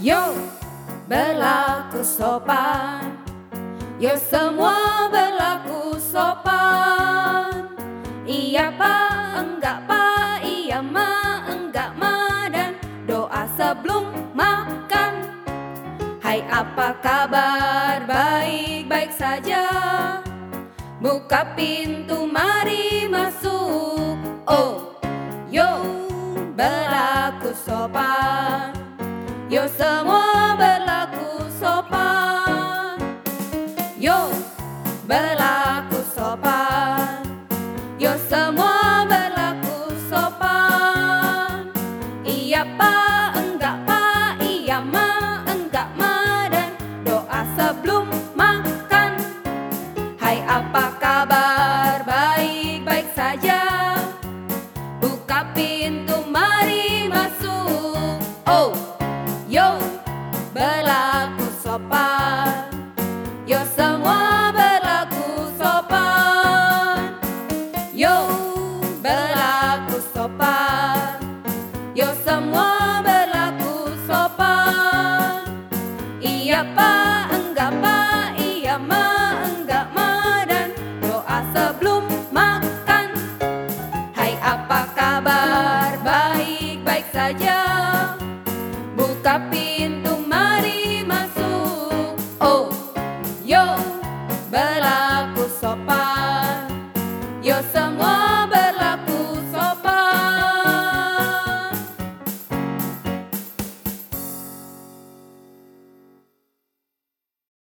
Yo, berlaku sopan. Yo, semua berlaku sopan. Iya pak, enggak pak, iya ma, enggak ma, dan doa sebelum makan. Hai apa kabar, baik-baik saja. Buka pintu, mari masuk. Oh, yo, berlaku sopan. Yo semua